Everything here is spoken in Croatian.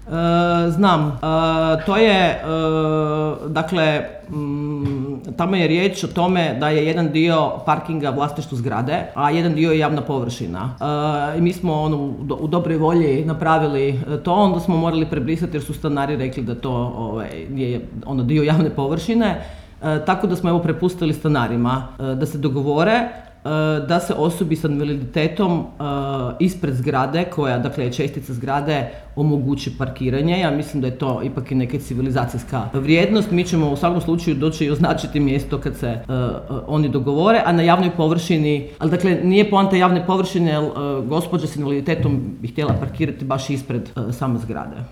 Znam, to je, dakle, tamo je riječ o tome da je jedan dio parkinga vlasništvo zgrade, a jedan dio je javna površina. I mi smo u dobroj volji napravili to, onda smo morali prebrisati jer su stanari rekli da to je dio javne površine, tako da smo evo prepustili stanarima da se dogovore da se osobi sa invaliditetom ispred zgrade, koja dakle je čestica zgrade, omogući parkiranje. Ja mislim da je to ipak i neka civilizacijska vrijednost. Mi ćemo u svakom slučaju doći i označiti mjesto kad se oni dogovore, a na javnoj površini, ali dakle nije poanta javne površine, jer gospođa s invaliditetom bi htjela parkirati baš ispred same zgrade.